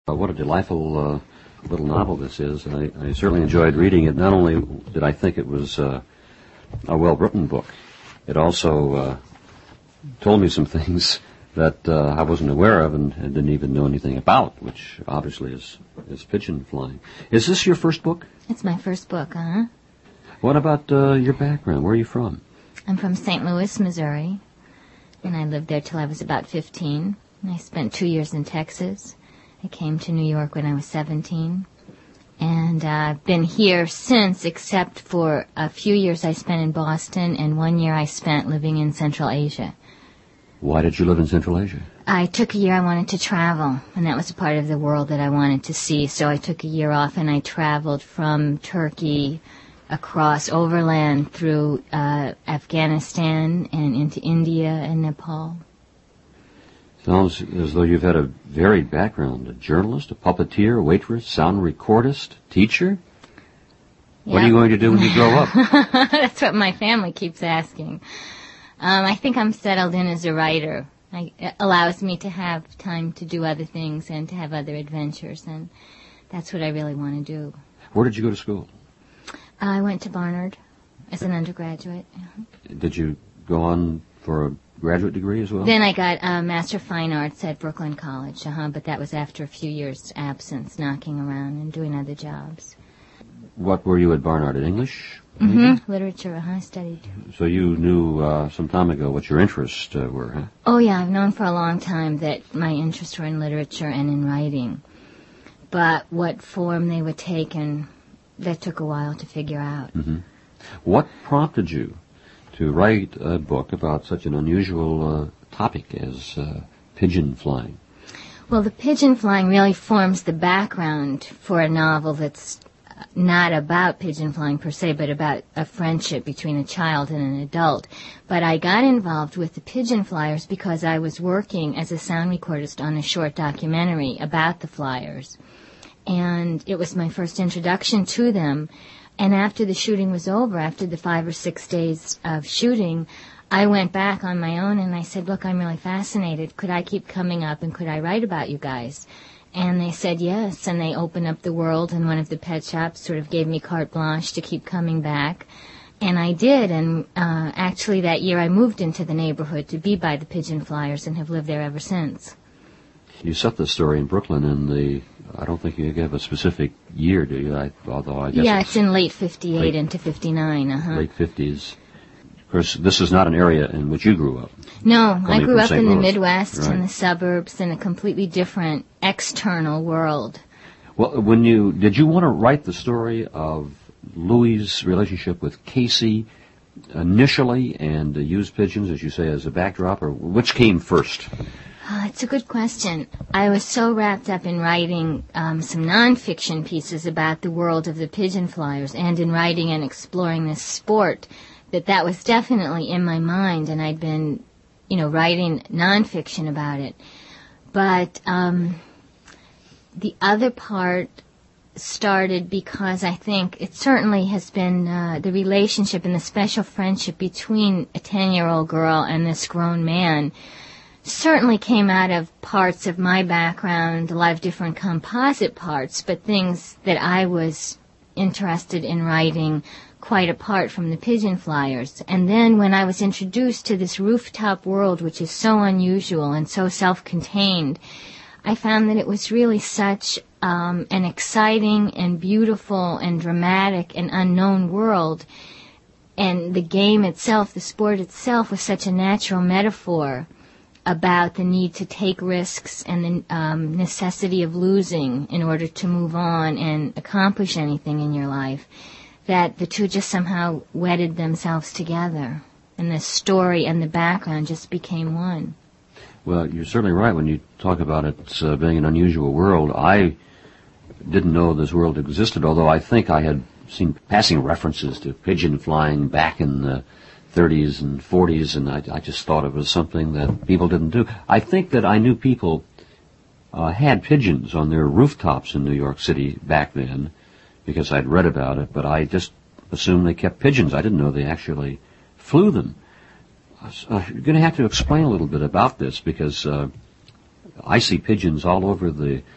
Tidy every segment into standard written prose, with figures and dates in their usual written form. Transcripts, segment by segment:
What a delightful little novel this is. I certainly enjoyed reading it. Not only did I think it was a well-written book, it also told me some things that I wasn't aware of and didn't even know anything about, which obviously is pigeon flying. Is this your first book? It's my first book, uh-huh. What about your background? Where are you from? I'm from St. Louis, Missouri, and I lived there till I was about 15. And I spent 2 years in Texas. I came to New York when I was 17, and I've been here since, except for a few years I spent in Boston, and 1 year I spent living in Central Asia. Why did you live in Central Asia? I took a year. I wanted to travel, and that was a part of the world that I wanted to see, so I took a year off, and I traveled from Turkey across overland through Afghanistan and into India and Nepal. Sounds as though you've had a varied background. A journalist, a puppeteer, waitress, sound recordist, teacher? Yeah. What are you going to do when you grow up? That's what my family keeps asking. I think I'm settled in as a writer. It allows me to have time to do other things and to have other adventures, and that's what I really want to do. Where did you go to school? I went to Barnard as an undergraduate. Did you go on for a graduate degree as well? Then I got a Master of Fine Arts at Brooklyn College, but that was after a few years' absence, knocking around and doing other jobs. What were you at Barnard? In English? Mm-hmm. Literature, I studied. So you knew some time ago what your interests were, huh? Oh, yeah, I've known for a long time that my interests were in literature and in writing. But what form they would take, and that took a while to figure out. Mm-hmm. What prompted you to write a book about such an unusual topic as pigeon flying? Well, the pigeon flying really forms the background for a novel that's not about pigeon flying per se, but about a friendship between a child and an adult. But I got involved with the pigeon flyers because I was working as a sound recordist on a short documentary about the flyers. And it was my first introduction to them. And after the shooting was over, after the 5 or 6 days of shooting, I went back on my own and I said, look, I'm really fascinated. Could I keep coming up and could I write about you guys? And they said yes, and they opened up the world, and one of the pet shops sort of gave me carte blanche to keep coming back. And I did, and actually that year I moved into the neighborhood to be by the pigeon flyers and have lived there ever since. You set the story in Brooklyn in I don't think you gave a specific year, do you? Although I guess yeah, it's in late 58 into 59, Late 50s. Of course, this is not an area in which you grew up. No, I grew up in the Midwest, right, in the suburbs, in a completely different external world. Well, did you want to write the story of Louis' relationship with Casey initially and use pigeons, as you say, as a backdrop, or which came first? It's a good question. I was so wrapped up in writing some nonfiction pieces about the world of the pigeon flyers and in writing and exploring this sport that was definitely in my mind, and I'd been, writing nonfiction about it. But the other part started because I think it certainly has been the relationship and the special friendship between a 10-year-old girl and this grown man certainly came out of parts of my background, a lot of different composite parts, but things that I was interested in writing quite apart from the pigeon flyers. And then when I was introduced to this rooftop world, which is so unusual and so self-contained, I found that it was really such an exciting and beautiful and dramatic and unknown world. And the game itself, the sport itself, was such a natural metaphor about the need to take risks and the necessity of losing in order to move on and accomplish anything in your life, that the two just somehow wedded themselves together. And the story and the background just became one. Well, you're certainly right when you talk about it being an unusual world. I didn't know this world existed, although I think I had seen passing references to pigeon flying back in the 30s and 40s, and I just thought it was something that people didn't do. I think that I knew people had pigeons on their rooftops in New York City back then because I'd read about it, but I just assumed they kept pigeons. I didn't know they actually flew them. You're going to have to explain a little bit about this because I see pigeons all over the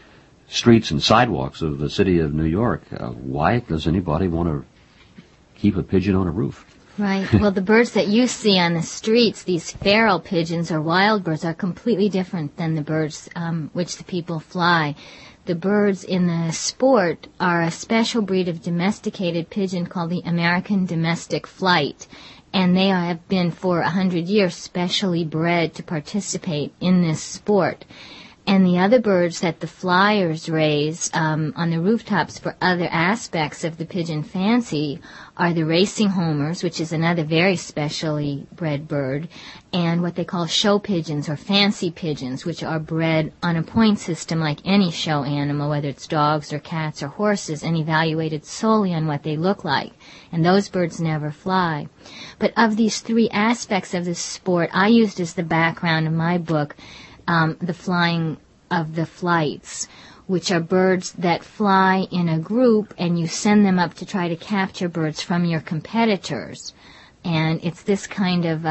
streets and sidewalks of the city of New York. Why does anybody want to keep a pigeon on a roof? Right. Well, the birds that you see on the streets, these feral pigeons or wild birds, are completely different than the birds which the people fly. The birds in the sport are a special breed of domesticated pigeon called the American domestic flight, and they have been for 100 years specially bred to participate in this sport. And the other birds that the flyers raise on the rooftops for other aspects of the pigeon fancy are the racing homers, which is another very specially bred bird, and what they call show pigeons or fancy pigeons, which are bred on a point system like any show animal, whether it's dogs or cats or horses, and evaluated solely on what they look like. And those birds never fly. But of these three aspects of this sport, I used as the background of my book the flying of the flights, which are birds that fly in a group, and you send them up to try to capture birds from your competitors. And it's this kind of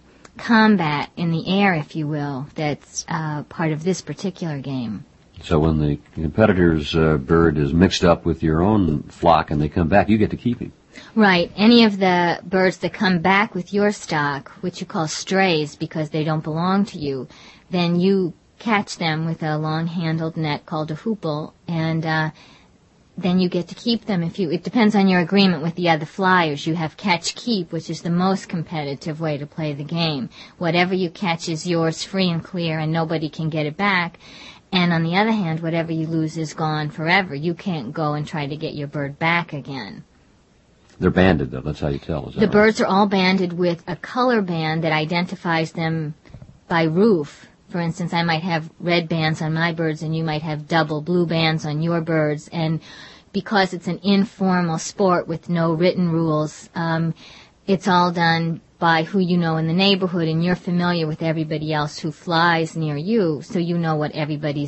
combat in the air, if you will, that's part of this particular game. So when the competitor's bird is mixed up with your own flock and they come back, you get to keep him. Right. Any of the birds that come back with your stock, which you call strays because they don't belong to you, then you catch them with a long-handled net called a hoople, and then you get to keep them. It depends on your agreement with the other flyers. You have catch-keep, which is the most competitive way to play the game. Whatever you catch is yours free and clear, and nobody can get it back. And on the other hand, whatever you lose is gone forever. You can't go and try to get your bird back again. They're banded, though. That's how you tell. Is that the right? birds are all banded with a color band that identifies them by roof. For instance, I might have red bands on my birds, and you might have double blue bands on your birds. And because it's an informal sport with no written rules, it's all done by who you know in the neighborhood, and you're familiar with everybody else who flies near you, so you know what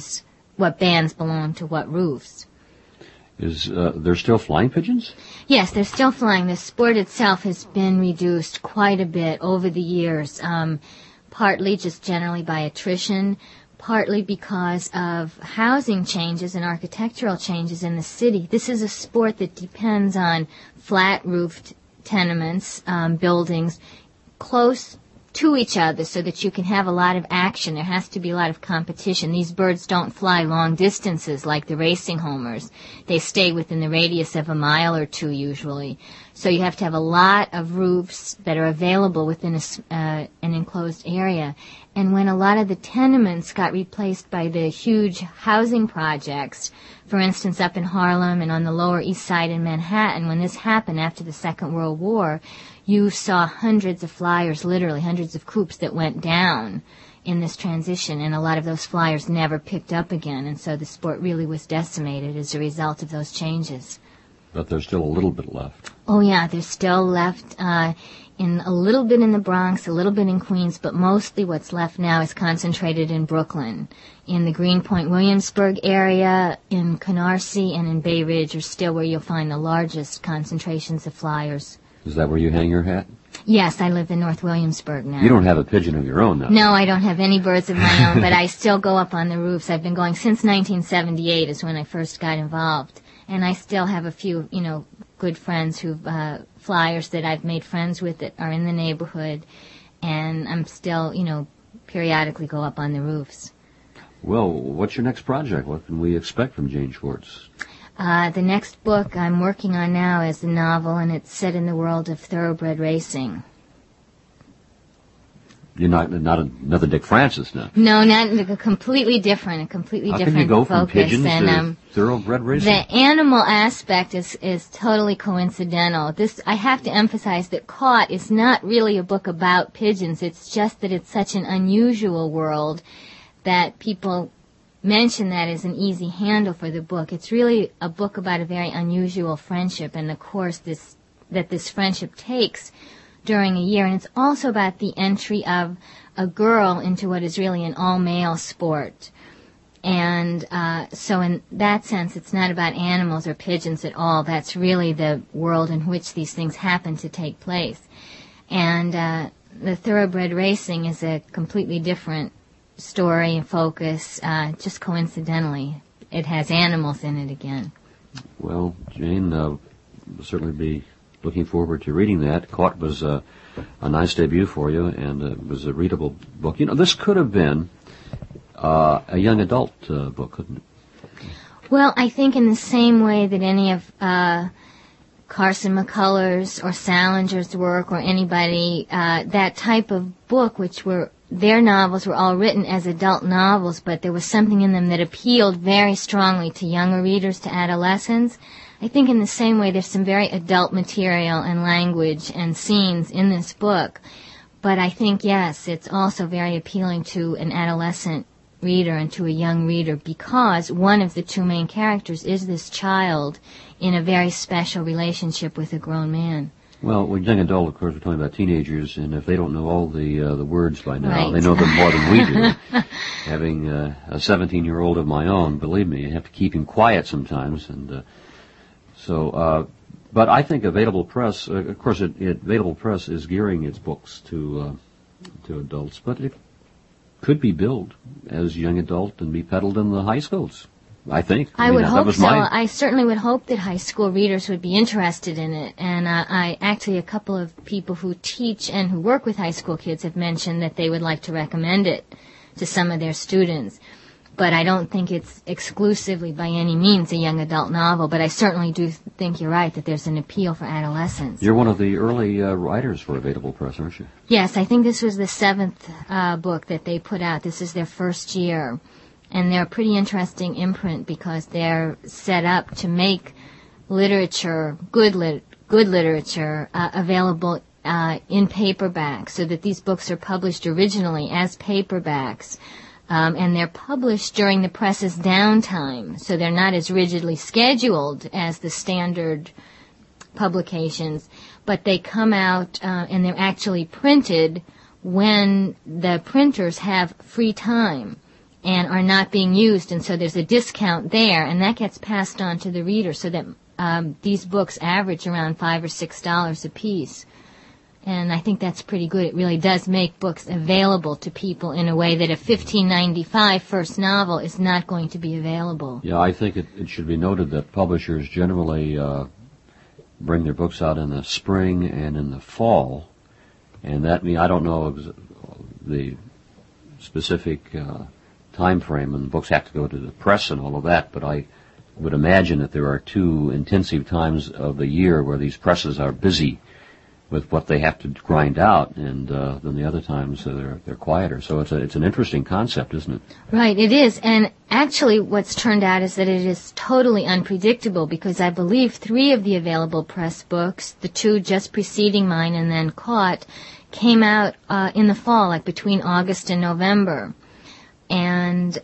bands belong to what roofs. Is there still flying pigeons? Yes, they're still flying. The sport itself has been reduced quite a bit over the years, partly just generally by attrition, partly because of housing changes and architectural changes in the city. This is a sport that depends on flat-roofed tenements, buildings, close to each other so that you can have a lot of action. There has to be a lot of competition. These birds don't fly long distances like the racing homers. They stay within the radius of a mile or two usually. So you have to have a lot of roofs that are available within an enclosed area. And when a lot of the tenements got replaced by the huge housing projects, for instance, up in Harlem and on the Lower East Side in Manhattan, when this happened after the Second World War, you saw hundreds of flyers, literally hundreds of coops that went down in this transition, and a lot of those flyers never picked up again, and so the sport really was decimated as a result of those changes. But there's still a little bit left. Oh, yeah, there's still left in a little bit in the Bronx, a little bit in Queens, but mostly what's left now is concentrated in Brooklyn. In the Greenpoint, Williamsburg area, in Canarsie, and in Bay Ridge are still where you'll find the largest concentrations of flyers. Is that where you hang your hat? Yes, I live in North Williamsburg now. You don't have a pigeon of your own, though. No, I don't have any birds of my own, but I still go up on the roofs. I've been going since 1978 is when I first got involved. And I still have a few, good friends flyers that I've made friends with that are in the neighborhood. And I'm still, periodically go up on the roofs. Well, what's your next project? What can we expect from Jane Schwartz? The next book I'm working on now is a novel, and it's set in the world of thoroughbred racing. You're not another Dick Francis now. No, not completely different. How different can you go from focus. pigeons to thoroughbred racing? The animal aspect is totally coincidental. I have to emphasize that Caught is not really a book about pigeons. It's just that it's such an unusual world that people mention that as an easy handle for the book. It's really a book about a very unusual friendship and the course that this friendship takes during a year. And it's also about the entry of a girl into what is really an all-male sport. And so in that sense, it's not about animals or pigeons at all. That's really the world in which these things happen to take place. And the thoroughbred racing is a completely different story and focus, just coincidentally. it has animals in it again. Well, Jane, we'll certainly be looking forward to reading that. Caught was a nice debut for you, and it was a readable book. You know, this could have been a young adult book, couldn't it? Well, I think in the same way that any of Carson McCullers or Salinger's work or anybody, that type of book, which were their novels were all written as adult novels, but there was something in them that appealed very strongly to younger readers, to adolescents. I think in the same way there's some very adult material and language and scenes in this book, but I think, yes, it's also very appealing to an adolescent reader and to a young reader because one of the two main characters is this child in a very special relationship with a grown man. Well, with young adult, of course, we're talking about teenagers, and if they don't know all the words by now, right. They know them more than we do. Having a 17-year-old of my own, believe me, you have to keep him quiet sometimes, and but I think Available Press, of course, Available Press is gearing its books to adults, but it could be billed as young adult and be peddled in the high schools. I think. I would hope so. I certainly would hope that high school readers would be interested in it. And I actually, a couple of people who teach and who work with high school kids have mentioned that they would like to recommend it to some of their students. But I don't think it's exclusively by any means a young adult novel. But I certainly do think you're right that there's an appeal for adolescents. You're one of the early writers for Available Press, aren't you? Yes, I think this was the 7th book that they put out. This is their first year. And they're a pretty interesting imprint because they're set up to make literature, good literature, available in paperback, so that these books are published originally as paperbacks. And they're published during the press's downtime, so they're not as rigidly scheduled as the standard publications, but they come out and they're actually printed when the printers have free time and are not being used, and so there's a discount there, and that gets passed on to the reader, so that these books average around $5 or $6 a piece. And I think that's pretty good. It really does make books available to people in a way that a $15.95 first novel is not going to be available. Yeah, I think it should be noted that publishers generally bring their books out in the spring and in the fall, and that means I don't know the specific time frame, and books have to go to the press and all of that, but I would imagine that there are two intensive times of the year where these presses are busy with what they have to grind out, and then the other times they're quieter. So it's an interesting concept, isn't it? Right, it is. And actually what's turned out is that it is totally unpredictable, because I believe 3 of the Available Press books, the 2 just preceding mine and then Caught, came out in the fall, like between August and November. And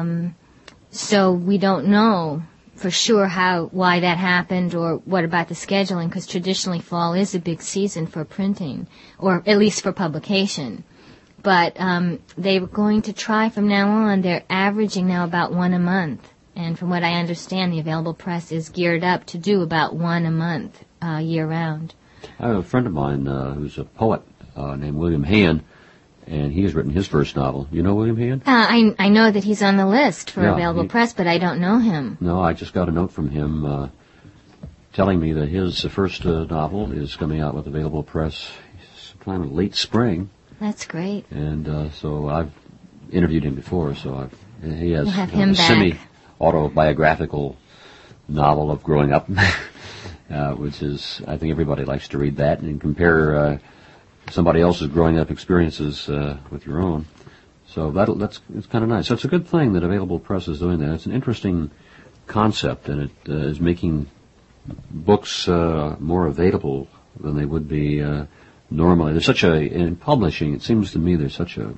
so we don't know for sure why that happened or what about the scheduling, because traditionally fall is a big season for printing, or at least for publication. But they were going to try from now on. They're averaging now about 1 a month. And from what I understand, the Available Press is geared up to do about 1 a month year-round. I have a friend of mine who's a poet named William Hayen, and he has written his first novel. You know William Hayen? I know that he's on the list for Available Press, but I don't know him. No, I just got a note from him telling me that his first novel is coming out with Available Press sometime in late spring. That's great. And so I've interviewed him before, so he has a semi-autobiographical novel of growing up, which is, I think everybody likes to read that and compare somebody else's growing up experiences with your own. So it's kind of nice. So it's a good thing that Available Press is doing that. It's an interesting concept, and it is making books more available than they would be normally. In publishing, it seems to me there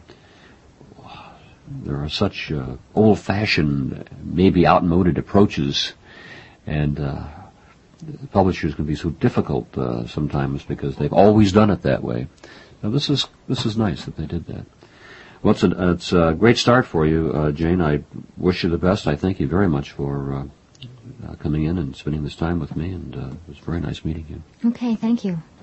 are such old-fashioned, maybe outmoded approaches, and publishers can be so difficult sometimes because they've always done it that way. Now this is nice that they did that. Well, it's a great start for you, Jane. I wish you the best. I thank you very much for coming in and spending this time with me, and it was very nice meeting you. Okay, thank you.